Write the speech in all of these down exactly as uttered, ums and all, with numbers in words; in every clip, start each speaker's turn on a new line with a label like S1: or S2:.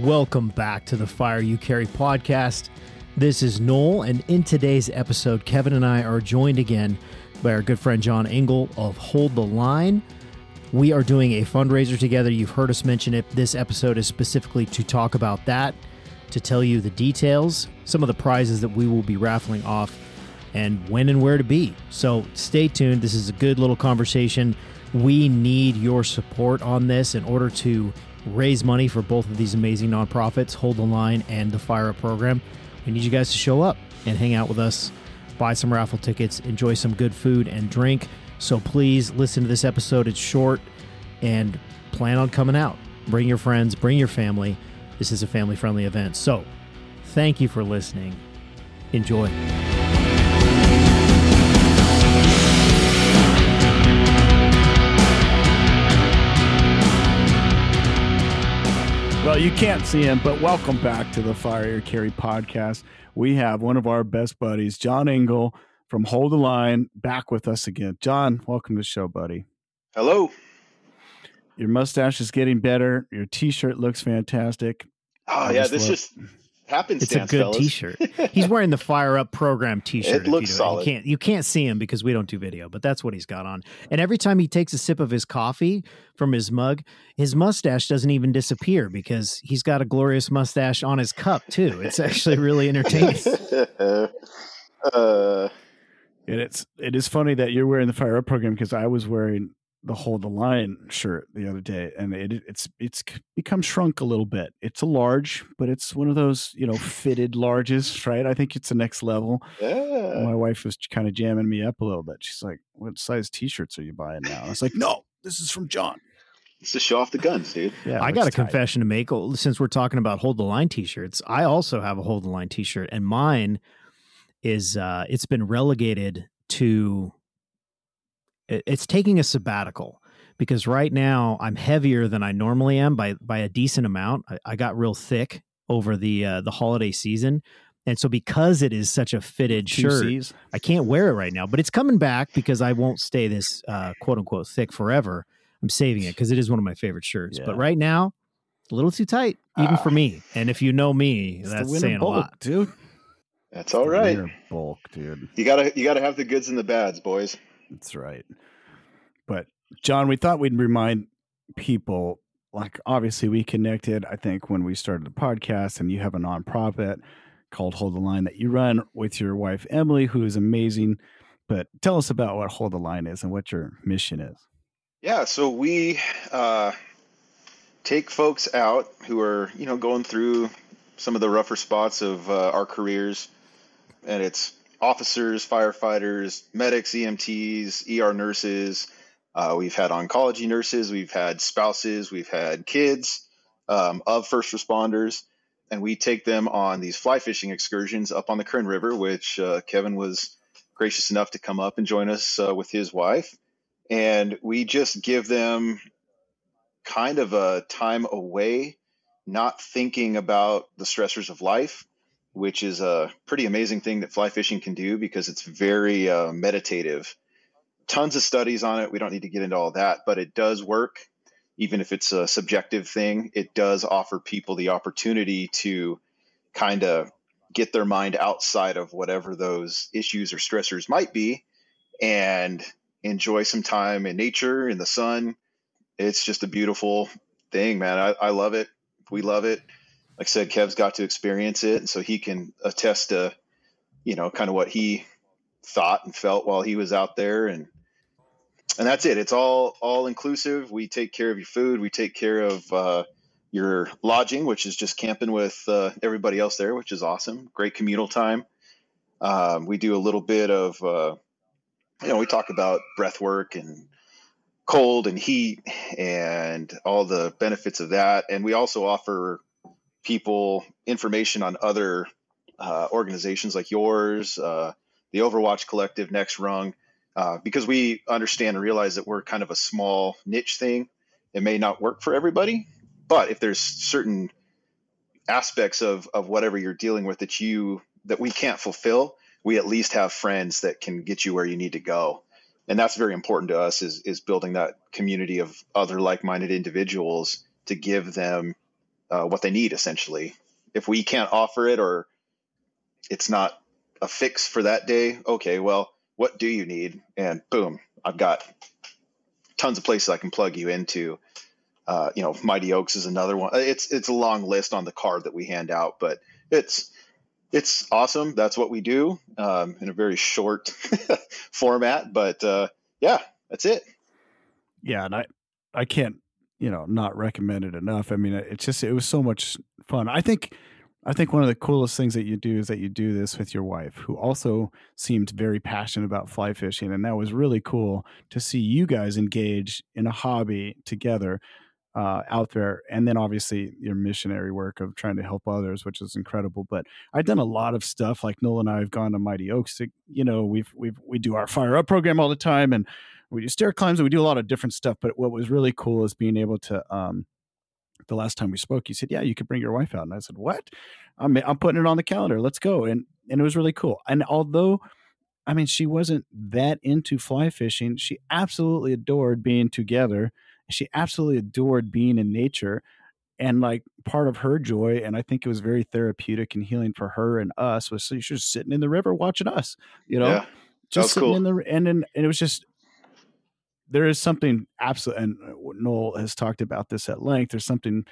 S1: Welcome back to the Fire You Carry podcast. This is Noel, and in today's episode, Kevin and I are joined again by our good friend John Engel of Hold the Line. We are doing a fundraiser together. You've heard us mention it. This episode is specifically to talk about that, to tell you the details, some of the prizes that we will be raffling off, and when and where to be. So stay tuned. This is a good little conversation. We need your support on this in order to raise money for both of these amazing nonprofits, Hold the Line and the Fire Up program. We need you guys to show up and hang out with us, buy some raffle tickets, enjoy some good food and drink. So please listen to this episode. It's short, and plan on coming out. Bring your friends, bring your family. This is a family-friendly event. So thank you for listening. Enjoy.
S2: Well, you can't see him, but welcome back to the Fire You Carry podcast. We have one of our best buddies, John Engel from Hold the Line, back with us again. John, welcome to the show, buddy.
S3: Hello.
S2: Your mustache is getting better. Your T-shirt looks fantastic.
S3: Oh,
S2: I
S3: yeah,
S2: just
S3: this
S2: love-
S3: just happenstance,
S1: It's a good
S3: fellas.
S1: T-shirt. He's wearing the Fire Up program T-shirt.
S3: It looks
S1: you
S3: solid.
S1: You can't, you can't see him because we don't do video, but that's what he's got on. And every time he takes a sip of his coffee from his mug, his mustache doesn't even disappear because he's got a glorious mustache on his cup, too. It's actually really entertaining.
S3: uh,
S2: And it's it is funny that you're wearing the Fire Up program because I was wearing the Hold the Line shirt the other day, and it it's it's become shrunk a little bit. It's a large, but it's one of those, you know, fitted larges, right? I think it's the next level.
S3: yeah.
S2: My wife was kind of jamming me up a little bit. She's like, "What size T-shirts are you buying now?" I was like, "No, this is from John."
S3: It's to show off the guns, dude.
S2: Yeah,
S1: I
S2: it
S1: got a
S2: looks tight.
S1: confession to make. Since we're talking about Hold the Line T-shirts, I also have a Hold the Line T-shirt, and mine is uh, it's been relegated to. It's taking a sabbatical because right now I'm heavier than I normally am by by a decent amount. I, I got real thick over the uh, the holiday season, and so because it is such a fitted
S2: Two
S1: shirt,
S2: C's.
S1: I can't wear it right now. But it's coming back because I won't stay this uh, quote unquote thick forever. I'm saving it because it is one of my favorite shirts.
S2: Yeah.
S1: But right now, a little too tight, even
S3: Ah.
S1: for me. And if you know me,
S2: It's the
S1: that's
S2: winter
S1: saying a
S2: bulk,
S1: lot.
S2: dude.
S3: That's all
S2: The
S3: right.
S2: winter bulk, dude.
S3: You gotta you gotta have the goods and the bads, boys.
S2: That's right. But John, we thought we'd remind people, like, obviously we connected, I think, when we started the podcast, and you have a nonprofit called Hold the Line that you run with your wife, Emily, who is amazing. But tell us about what Hold the Line is and what your mission is.
S3: Yeah, so we uh, take folks out who are, you know, going through some of the rougher spots of uh, our careers, and it's officers, firefighters, medics, E M Ts, E R nurses. Uh, we've had oncology nurses, we've had spouses, we've had kids um, of first responders, and we take them on these fly fishing excursions up on the Kern River, which uh, Kevin was gracious enough to come up and join us uh, with his wife. And we just give them kind of a time away, not thinking about the stressors of life, which is a pretty amazing thing that fly fishing can do because it's very uh, meditative. Tons of studies on it. We don't need to get into all that, but it does work. Even if it's a subjective thing, it does offer people the opportunity to kind of get their mind outside of whatever those issues or stressors might be and enjoy some time in nature, in the sun. It's just a beautiful thing, man. I, I love it. We love it. Like I said, Kev's got to experience it, and so he can attest to, you know, kind of what he thought and felt while he was out there. And and that's it. It's all all inclusive. We take care of your food. We take care of uh, your lodging, which is just camping with uh, everybody else there, which is awesome. Great communal time. Um, we do a little bit of, uh, you know, we talk about breath work and cold and heat and all the benefits of that. And we also offer people information on other uh, organizations like yours, uh, the Overwatch Collective, Next Rung, uh, because we understand and realize that we're kind of a small niche thing. It may not work for everybody, but if there's certain aspects of, of whatever you're dealing with that you that we can't fulfill, we at least have friends that can get you where you need to go. And that's very important to us, is is building that community of other like-minded individuals to give them uh, what they need, essentially. If we can't offer it, or it's not a fix for that day, okay, well, what do you need? And boom, I've got tons of places I can plug you into. Uh, you know, Mighty Oaks is another one. It's it's a long list on the card that we hand out, but it's it's awesome. That's what we do, um, in a very short format. But uh, yeah, that's it.
S2: Yeah, and I I can't, you know, not recommend it enough. I mean, it's just it was so much fun. I think I think one of the coolest things that you do is that you do this with your wife, who also seemed very passionate about fly fishing, and that was really cool to see you guys engage in a hobby together. Uh, out there, and then obviously your missionary work of trying to help others, which is incredible. But I've done a lot of stuff. Like Noel and I have gone to Mighty Oaks. To, you know, we've we've we do our Fire Up program all the time, and we do stair climbs, and we do a lot of different stuff. But what was really cool is being able to. Um, the last time we spoke, you said, "Yeah, you could bring your wife out," and I said, "What? I'm I'm putting it on the calendar. Let's go." And and it was really cool. And although, I mean, she wasn't that into fly fishing, she absolutely adored being together. She absolutely adored being in nature, and like part of her joy, and I think it was very therapeutic and healing for her and us, was so she was sitting in the river watching us, you know,
S3: yeah,
S2: just sitting
S3: cool.
S2: in the and then and it was just there is something absolute, and Noel has talked about this at length. There's something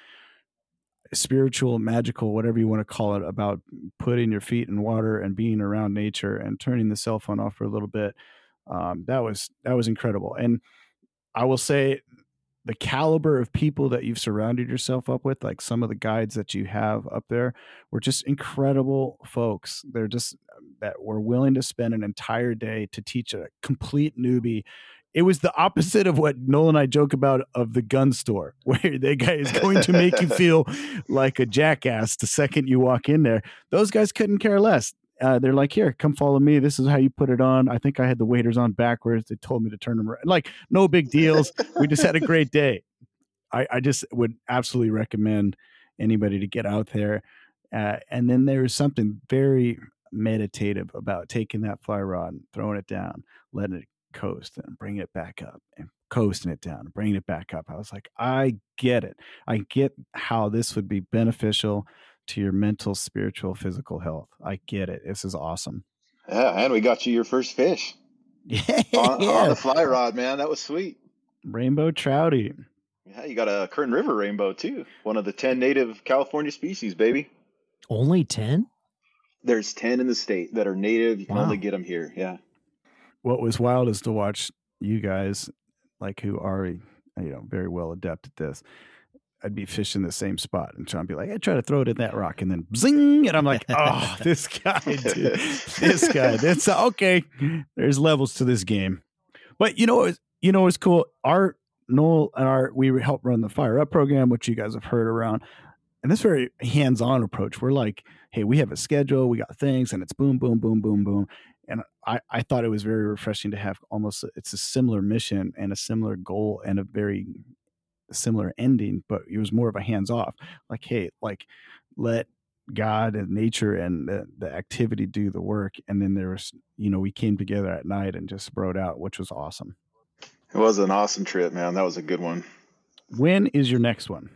S2: spiritual, magical, whatever you want to call it, about putting your feet in water and being around nature and turning the cell phone off for a little bit. Um, that was that was incredible, and I will say, the caliber of people that you've surrounded yourself up with, like some of the guides that you have up there, were just incredible folks. They're just that were willing to spend an entire day to teach a complete newbie. It was the opposite of what Noel and I joke about of the gun store, where the guy is going to make you feel like a jackass the second you walk in there. Those guys couldn't care less. Uh, they're like, here, come follow me. This is how you put it on. I think I had the waders on backwards. They told me to turn them around. Like, no big deals. We just had a great day. I, I just would absolutely recommend anybody to get out there. Uh, and then there's something very meditative about taking that fly rod and throwing it down, letting it coast and bringing it back up, and coasting it down and bringing it back up. I was like, I get it. I get how this would be beneficial to your mental, spiritual, physical health. I get it. This is awesome.
S3: Yeah, and we got you your first fish.
S2: Yeah,
S3: on, on the fly rod, man. That was sweet.
S2: Rainbow trouty.
S3: Yeah, you got a Kern River rainbow too. One of the ten native California species, baby.
S1: Only ten?
S3: There's ten in the state that are native. You can
S1: Wow.
S3: only get them here. Yeah.
S2: What was wild is to watch you guys, like, who are, you know, very well adept at this. I'd be fishing the same spot, and Sean would be like, I try to throw it in that rock, and then zing, and I'm like, oh, this guy, dude, this guy, that's okay. There's levels to this game. But you know, you know, it's cool. Our Noel and our, we help run the Fire Up program, which you guys have heard around, and this very hands-on approach. We're like, hey, we have a schedule, we got things, and it's boom, boom, boom, boom, boom. And I, I thought it was very refreshing to have almost, it's a similar mission and a similar goal and a very similar ending, but it was more of a hands off, like, hey, like, let God and nature and the, the activity do the work. And then there was, you know, we came together at night and just broed out, which was awesome.
S3: It was an awesome trip, man. That was a good one.
S2: When is your next one?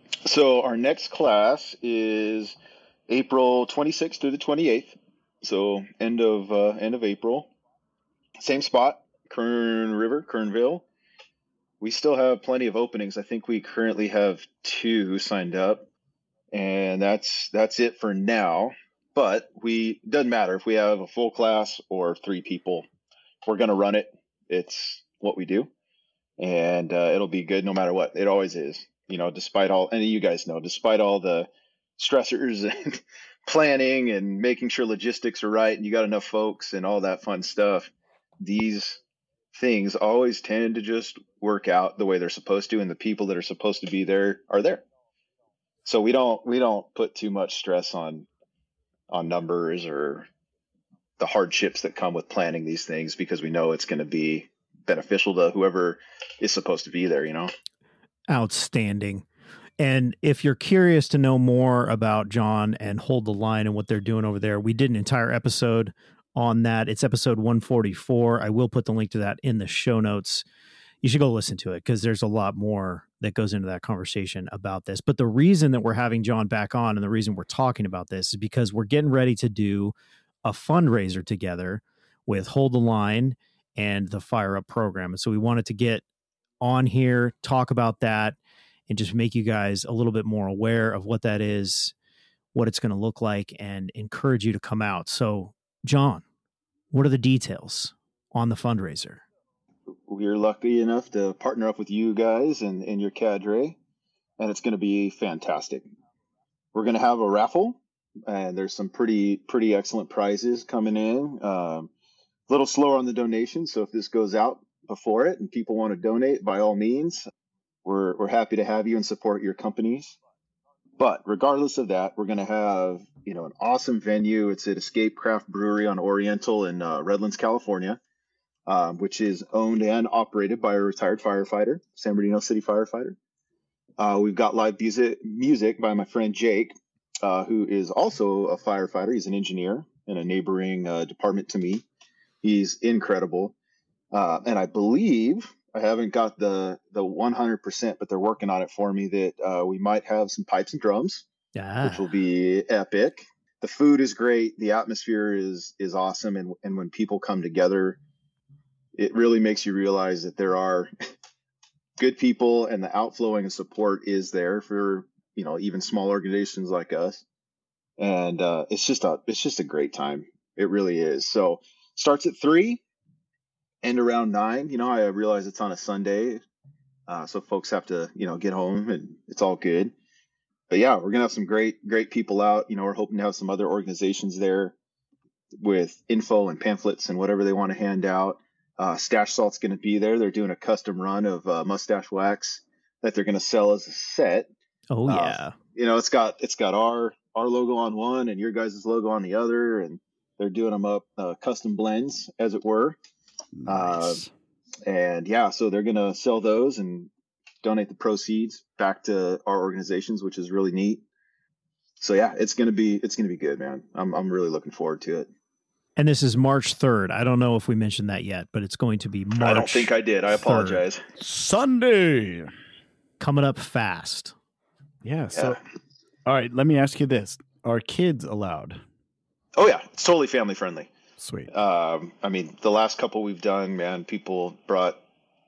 S3: So our next class is April twenty-sixth through the twenty-eighth. So end of uh, end of April. Same spot, Kern River, Kernville. We still have plenty of openings. I think we currently have two signed up, and that's that's it for now. But we doesn't matter if we have a full class or three people. We're gonna run it. It's what we do, and uh, it'll be good no matter what. It always is. You know, despite all, and you guys know, despite all the stressors and planning and making sure logistics are right and you got enough folks and all that fun stuff, these things always tend to just work out the way they're supposed to, and the people that are supposed to be there are there. So we don't we don't put too much stress on on numbers or the hardships that come with planning these things, because we know it's going to be beneficial to whoever is supposed to be there, you know.
S1: Outstanding. And if you're curious to know more about John and Hold the Line and what they're doing over there, we did an entire episode on that. It's episode one forty-four. I will put the link to that in the show notes. You should go listen to it because there's a lot more that goes into that conversation about this. But the reason that we're having John back on and the reason we're talking about this is because we're getting ready to do a fundraiser together with Hold the Line and the Fire Up program. And so we wanted to get on here, talk about that, and just make you guys a little bit more aware of what that is, what it's going to look like, and encourage you to come out. So, John, what are the details on the fundraiser?
S3: We're lucky enough to partner up with you guys and, and your cadre, and it's going to be fantastic. We're going to have a raffle, and there's some pretty pretty excellent prizes coming in. Um, a little slower on the donation, so if this goes out before it and people want to donate, by all means, we're we're happy to have you and support your companies. But regardless of that, we're going to have, you know, an awesome venue. It's at Escape Craft Brewery on Oriental in uh, Redlands, California, um, which is owned and operated by a retired firefighter, San Bernardino City firefighter. Uh, we've got live music, music by my friend Jake, uh, who is also a firefighter. He's an engineer in a neighboring uh, department to me. He's incredible. Uh, and I believe, I haven't got the the one hundred percent, but they're working on it for me, that uh, we might have some pipes and drums,
S1: Yeah.
S3: which will be epic. The food is great. The atmosphere is is awesome. And, and when people come together, it really makes you realize that there are good people, and the outflowing of support is there for, you know, even small organizations like us. And uh, it's just a it's just a great time. It really is. So starts at three. End around nine. You know, I realize it's on a Sunday, uh, so folks have to, you know, get home, and it's all good. But yeah, we're gonna have some great, great people out. You know, we're hoping to have some other organizations there with info and pamphlets and whatever they want to hand out. Uh, Stash Salt's gonna be there. They're doing a custom run of uh, mustache wax that they're gonna sell as a set.
S1: Oh yeah.
S3: Uh, you know, it's got it's got our our logo on one and your guys' logo on the other, and they're doing them up uh, custom blends, as it were.
S2: Nice.
S3: Uh, and yeah, so they're going to sell those and donate the proceeds back to our organizations, which is really neat. So yeah, it's going to be, it's going to be good, man. I'm, I'm really looking forward to it.
S1: And this is March third. I don't know if we mentioned that yet, but it's going to be March.
S3: I don't think I did. I apologize.
S2: Sunday.
S1: Coming up fast.
S2: Yeah. So,
S3: Yeah.
S2: all right, let me ask you this. Are kids allowed?
S3: Oh yeah. It's totally family friendly.
S2: Sweet.
S3: Um, I mean, the last couple we've done, man, people brought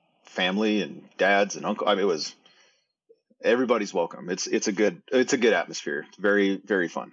S3: family and dads and uncle. I mean, it was, everybody's welcome. It's, it's a good, it's a good atmosphere. It's very, very fun.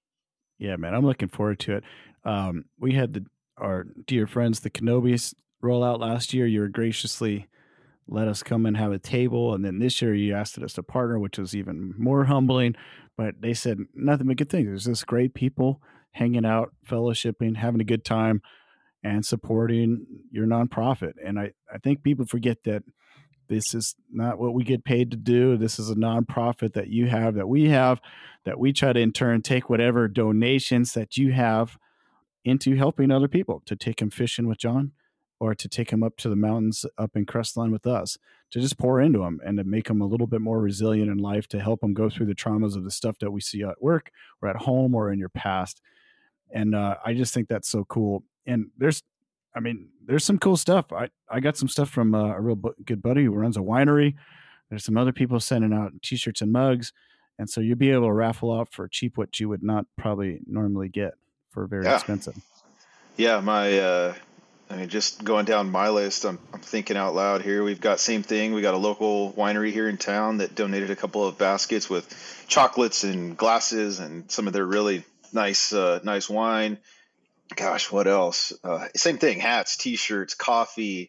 S2: Yeah, man, I'm looking forward to it. Um, we had the, our dear friends, the Kenobis, roll out last year. You were graciously let us come and have a table. And then this year you asked us to partner, which was even more humbling. But they said nothing but good things. There's just great people hanging out, fellowshipping, having a good time, and supporting your nonprofit. And I, I think people forget that this is not what we get paid to do. This is a nonprofit that you have, that we have, that we try to in turn take whatever donations that you have into helping other people, to take them fishing with John, or to take them up to the mountains up in Crestline with us, to just pour into them and to make them a little bit more resilient in life, to help them go through the traumas of the stuff that we see at work or at home or in your past. And uh, I just think that's so cool. And there's, I mean, there's some cool stuff. I, I got some stuff from uh, a real bu- good buddy who runs a winery. There's some other people sending out T-shirts and mugs. And so you'll be able to raffle out for cheap what you would not probably normally get for very
S3: Yeah.
S2: expensive.
S3: Yeah, my, uh, I mean, just going down my list, I'm, I'm thinking out loud here. We've got same thing. We got a local winery here in town that donated a couple of baskets with chocolates and glasses and some of their really nice, uh, nice wine. Gosh, what else? Uh, same thing: hats, T-shirts, coffee.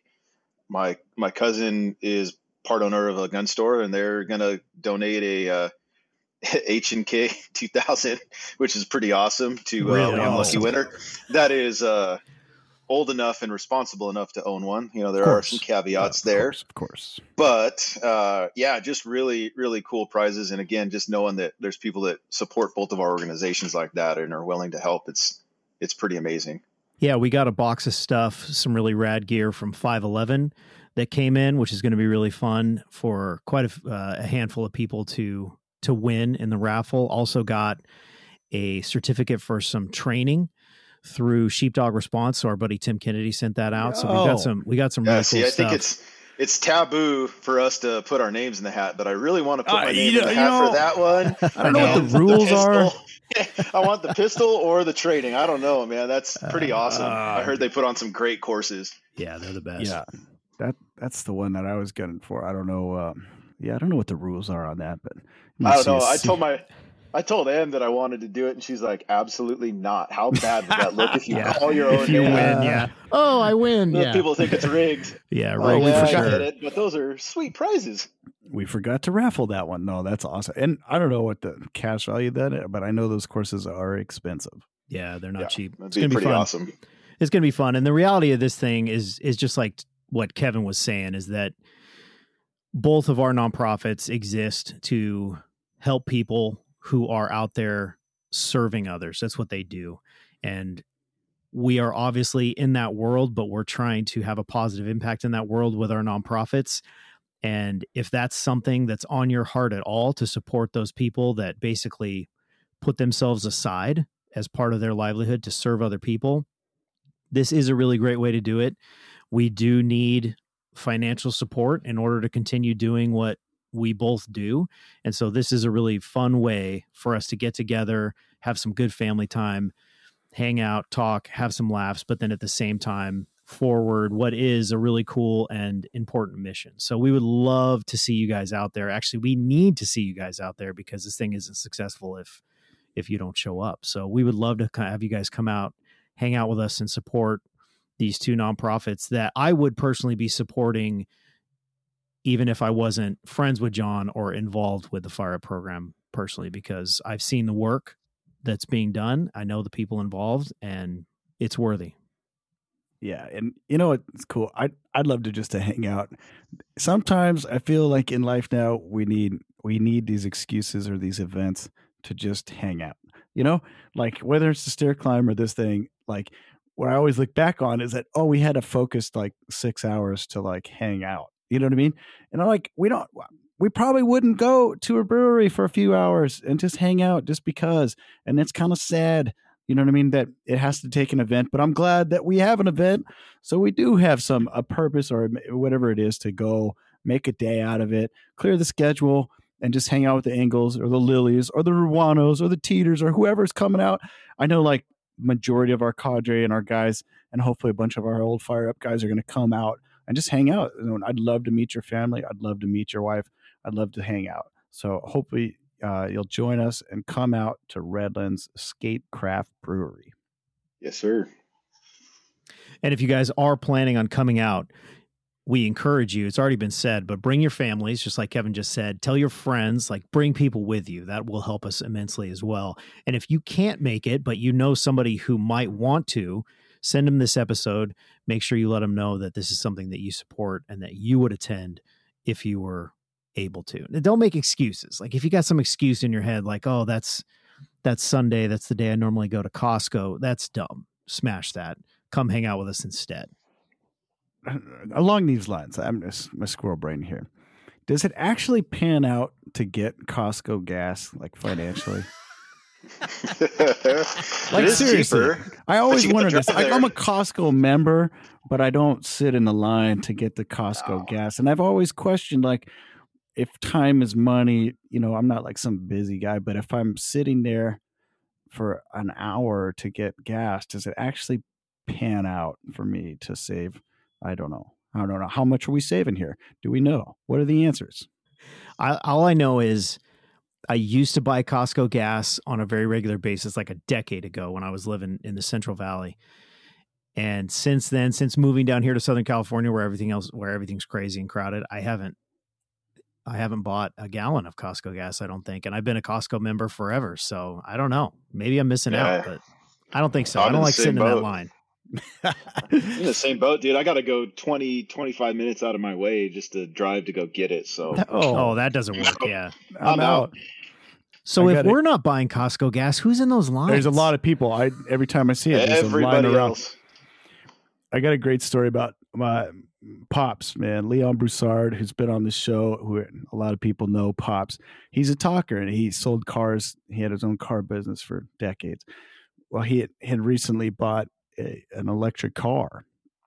S3: My my cousin is part owner of a gun store, and they're gonna donate a uh, H and K two thousand, which is pretty awesome, to uh,
S1: Really
S3: one lucky
S1: awesome.
S3: winner. That is uh, old enough and responsible enough to own one. You know, there
S1: Of
S3: are
S1: course.
S3: some caveats
S2: Yeah, of
S3: there.
S2: course, of course.
S3: But uh, yeah, just really, really cool prizes. And again, just knowing that there's people that support both of our organizations like that and are willing to help, it's it's pretty amazing.
S1: Yeah, we got a box of stuff, some really rad gear from five eleven that came in, which is going to be really fun for quite a, uh, a handful of people to to win in the raffle. Also got a certificate for some training through Sheepdog Response. So our buddy Tim Kennedy sent that out. So we
S2: Yo.
S1: got some we got some
S3: Yeah,
S1: really
S3: see,
S1: cool
S3: I
S1: stuff.
S3: think it's it's taboo for us to put our names in the hat, but I really want to put
S2: Uh,
S3: my
S2: you
S3: name in
S2: know-
S3: the
S2: you
S3: hat
S2: know,
S3: for that one.
S2: I don't know what
S3: And
S2: the rules are.
S3: pistol. I want the pistol or the trading. I don't know, man. That's pretty awesome.
S2: Uh,
S3: I heard they put on some great courses.
S1: Yeah, they're the best.
S2: Yeah, that that's the one that I was gunning for. I don't know. Um, yeah, I don't know what the rules are on that, but you
S3: I
S2: might
S3: don't
S2: see a
S3: know. I
S2: se-
S3: told my, I told Ann that I wanted to do it, and she's like, "Absolutely not. How bad would that look if you
S1: Yeah.
S3: call your own
S1: If you
S3: name?"
S1: win, yeah. Oh, I win.
S3: Those
S1: Yeah.
S3: People think it's rigged.
S1: Yeah,
S3: Oh,
S1: rigged
S2: we
S3: yeah,
S1: for
S3: I
S2: forgot-
S1: sure.
S3: get it, but those are sweet prizes.
S2: we forgot to raffle that one. No, that's awesome. And I don't know what the cash value of that is, but I know those courses are expensive.
S1: Yeah, they're not
S3: Yeah,
S1: cheap.
S3: That'd
S1: It's
S3: be
S1: gonna be
S3: pretty
S1: fun.
S3: awesome.
S1: It's gonna be fun. And the reality of this thing is is just like what Kevin was saying, is that both of our nonprofits exist to help people who are out there serving others. That's what they do. And we are obviously in that world, but we're trying to have a positive impact in that world with our nonprofits. And if that's something that's on your heart at all, to support those people that basically put themselves aside as part of their livelihood to serve other people, this is a really great way to do it. We do need financial support in order to continue doing what we both do. And so this is a really fun way for us to get together, have some good family time, hang out, talk, have some laughs, but then at the same time forward what is a really cool and important mission. So we would love to see you guys out there. Actually, we need to see you guys out there because this thing isn't successful if if you don't show up. So we would love to kind of have you guys come out, hang out with us, and support these two nonprofits that I would personally be supporting even if I wasn't friends with John or involved with the Fire Up program personally, because I've seen the work that's being done. I know the people involved, and it's worthy.
S2: Yeah, and you know what's cool? I'd I'd love to just to hang out. Sometimes I feel like in life now we need we need these excuses or these events to just hang out. You know, like whether it's the stair climb or this thing, like what I always look back on is that, oh, we had a focused like six hours to like hang out. You know what I mean? And I'm like, we don't we probably wouldn't go to a brewery for a few hours and just hang out just because. And it's kind of sad. You know what I mean? That it has to take an event, but I'm glad that we have an event. So we do have some, a purpose or whatever it is to go make a day out of it, clear the schedule and just hang out with the Engels or the Lilies or the Ruanos or the Teeters or whoever's coming out. I know like majority of our cadre and our guys, and hopefully a bunch of our old Fire Up guys are going to come out and just hang out. I'd love to meet your family. I'd love to meet your wife. I'd love to hang out. So hopefully, Uh, you'll join us and come out to Redlands Skate Craft Brewery.
S3: Yes, sir.
S1: And if you guys are planning on coming out, we encourage you. It's already been said, but bring your families, just like Kevin just said. Tell your friends, like bring people with you. That will help us immensely as well. And if you can't make it, but you know somebody who might want to, send them this episode. Make sure you let them know that this is something that you support and that you would attend if you were able to. Now, don't make excuses. Like if you got some excuse in your head, like, oh, that's that's Sunday, that's the day I normally go to Costco, that's dumb. Smash that. Come hang out with us instead.
S2: Along these lines, I'm just my squirrel brain here. Does it actually pan out to get Costco gas, like financially?
S3: Like
S2: seriously, I always
S3: you get the
S2: wondered this.
S3: drive
S2: Like,
S3: there.
S2: I'm a Costco member, but I don't sit in the line to get the Costco
S3: Oh.
S2: gas. And I've always questioned, like, if time is money, you know, I'm not like some busy guy, but if I'm sitting there for an hour to get gas, does it actually pan out for me to save? I don't know. I don't know. How much are we saving here? Do we know? What are the answers?
S1: I, all I know is I used to buy Costco gas on a very regular basis, like a decade ago when I was living in the Central Valley. And since then, since moving down here to Southern California, where everything else, where everything's crazy and crowded, I haven't, I haven't bought a gallon of Costco gas, I don't think. And I've been a Costco member forever. So I don't know. Maybe I'm missing
S3: Yeah.
S1: out, but I don't think so.
S3: I'm
S1: I
S3: in
S1: don't
S3: the
S1: like
S3: same
S1: sitting in that
S3: boat.
S1: line.
S3: In the same boat, dude. I got to go twenty, twenty-five minutes out of my way just to drive to go get it. So
S1: Oh, that doesn't work. Yeah.
S2: I'm
S3: I'm
S2: out.
S3: out.
S1: So
S2: I
S1: if
S2: got it.
S1: we're not buying Costco gas, who's in those lines?
S2: There's a lot of people. I every time I see it, there's a line
S3: everybody
S2: around.
S3: else.
S2: I got a great story about my Pops, man, Leon Broussard, who's been on the show, who a lot of people know. Pops, he's a talker and he sold cars. He had his own car business for decades. Well, he had, had recently bought a, an electric car,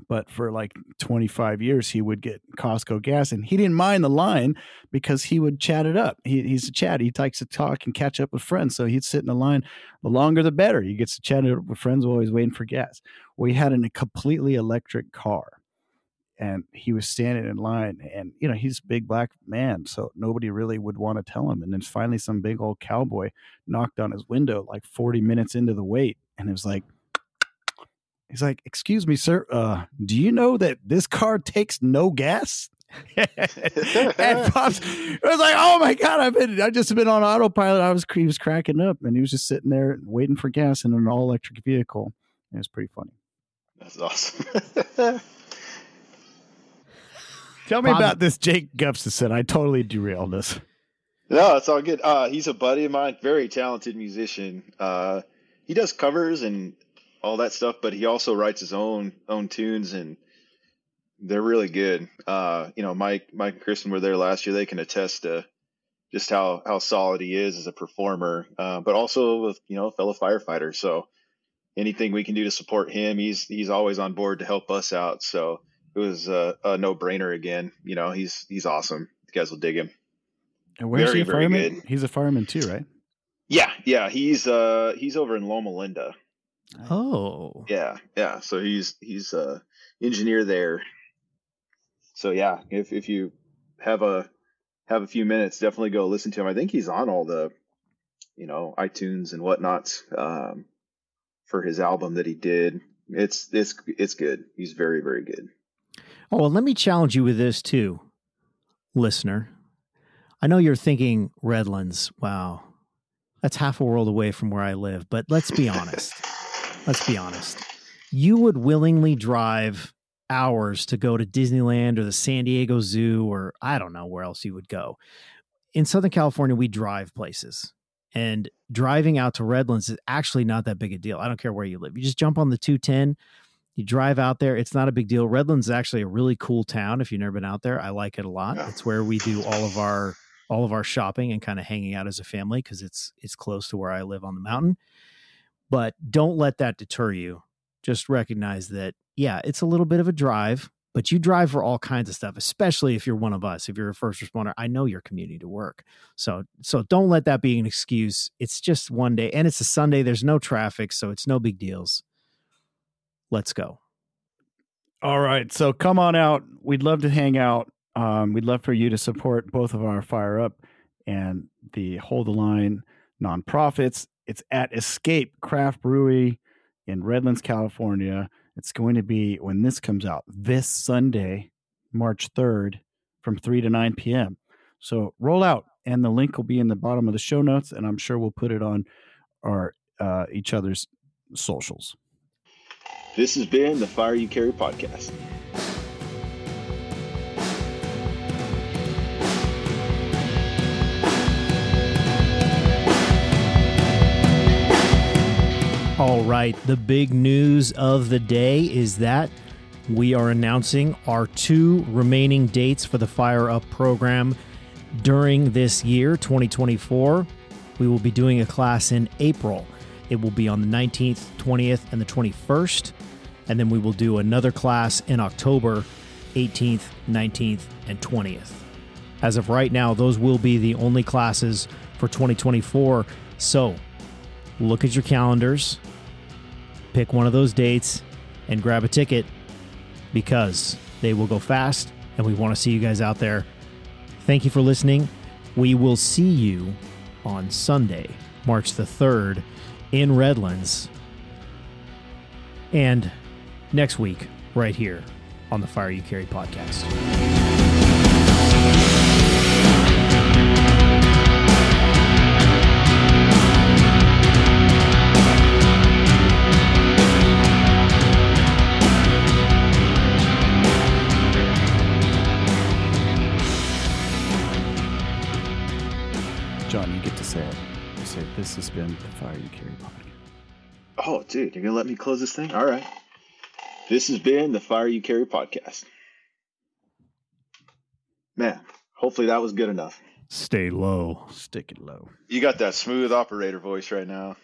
S2: But for like twenty-five years, he would get Costco gas, and he didn't mind the line because he would chat it up. He, he's a chat. He likes to talk and catch up with friends. So he'd sit in the line. The longer, the better. He gets to chat it up with friends while he's waiting for gas. We had a completely electric car, and he was standing in line. And, you know, he's a big black man, so nobody really would want to tell him. And then finally, some big old cowboy knocked on his window like forty minutes into the wait. And it was like, he's like, excuse me, sir, uh, do you know that this car takes no gas? And Pops was like, oh my God, I've been, I just been on autopilot. I was, he was cracking up, and he was just sitting there waiting for gas in an all electric vehicle. It was pretty funny.
S3: That's awesome.
S2: Tell me
S1: Bob,
S2: about this Jake Gustafson. I totally derailed this.
S3: No, it's all good. Uh, he's a buddy of mine, very talented musician. Uh, he does covers and all that stuff, but he also writes his own own tunes, and they're really good. Uh, you know, Mike, Mike and Kristen were there last year. They can attest to just how how solid he is as a performer, uh, but also with, you know, a fellow firefighter. So anything we can do to support him, he's he's always on board to help us out. So it was a, a no brainer again. You know, he's he's awesome. You guys will dig him.
S2: And where's
S3: Very,
S2: he a
S3: very
S2: fireman?
S3: good.
S2: He's a fireman too, right?
S3: Yeah, yeah. He's uh he's over in Loma Linda.
S1: Oh,
S3: Yeah, yeah. So he's he's a engineer there. So yeah, if if you have a have a few minutes, definitely go listen to him. I think he's on all the, you know, iTunes and whatnot, um, for his album that he did. It's it's it's good. He's very, very good.
S1: Oh, well, let me challenge you with this too, listener. I know you're thinking Redlands. Wow, that's half a world away from where I live. But let's be honest. Let's be honest. You would willingly drive hours to go to Disneyland or the San Diego Zoo, or I don't know where else you would go. In Southern California, we drive places. And driving out to Redlands is actually not that big a deal. I don't care where you live. You just jump on the two ten, you drive out there. It's not a big deal. Redlands is actually a really cool town. If you've never been out there, I like it a lot.
S3: Yeah.
S1: It's where we do all of our all of our shopping and kind of hanging out as a family because it's it's close to where I live on the mountain. But don't let that deter you. Just recognize that, yeah, it's a little bit of a drive, but you drive for all kinds of stuff, especially if you're one of us. If you're a first responder, I know you're commuting to work. So so don't let that be an excuse. It's just one day, and it's a Sunday. There's no traffic, so it's no big deals. Let's go.
S2: All right. So come on out. We'd love to hang out. Um, we'd love for you to support both of our Fire Up and the Hold the Line nonprofits. It's at Escape Craft Brewery in Redlands, California. It's going to be, when this comes out, this Sunday, March third, from three to nine p.m. So roll out, and the link will be in the bottom of the show notes, and I'm sure we'll put it on our uh, each other's socials.
S3: This has been the Fire You Carry podcast.
S1: All right, the big news of the day is that we are announcing our two remaining dates for the Fire Up program during this year, twenty twenty-four. We will be doing a class in April. It will be on the nineteenth, twentieth, and the twenty-first. And then we will do another class in October, eighteenth, nineteenth, and twentieth. As of right now, those will be the only classes for twenty twenty-four. So look at your calendars, pick one of those dates, and grab a ticket because they will go fast, and we want to see you guys out there. Thank you for listening. We will see you on Sunday, March the third, in Redlands, and next week right here on the Fire You Carry podcast.
S2: John, you get to say it. You say, this has been the Fire You Carry podcast.
S3: Oh, dude, you're going to let me close this thing? All right. This has been the Fire You Carry podcast. Man, hopefully that was good enough.
S1: Stay low.
S2: Stick it low.
S3: You got that smooth operator voice right now.